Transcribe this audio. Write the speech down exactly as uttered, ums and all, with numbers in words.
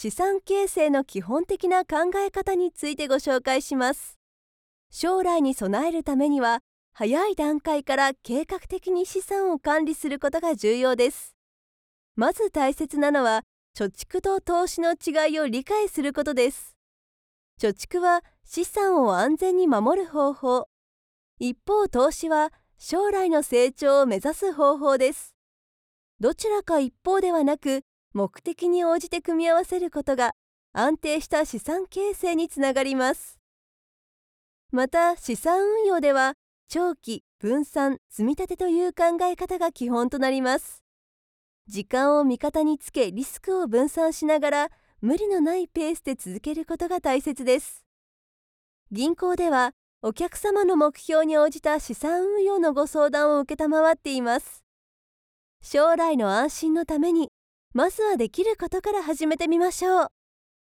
資産形成の基本的な考え方についてご紹介します。将来に備えるためには、早い段階から計画的に資産を管理することが重要です。まず大切なのは、貯蓄と投資の違いを理解することです。貯蓄は資産を安全に守る方法。一方、投資は将来の成長を目指す方法です。どちらか一方ではなく、目的に応じて組み合わせることが安定した資産形成につながります。また、資産運用では、長期、分散、積み立てという考え方が基本となります。時間を味方につけリスクを分散しながら、無理のないペースで続けることが大切です。銀行では、お客様の目標に応じた資産運用のご相談を承っています。将来の安心のために、まずはできることから始めてみましょう。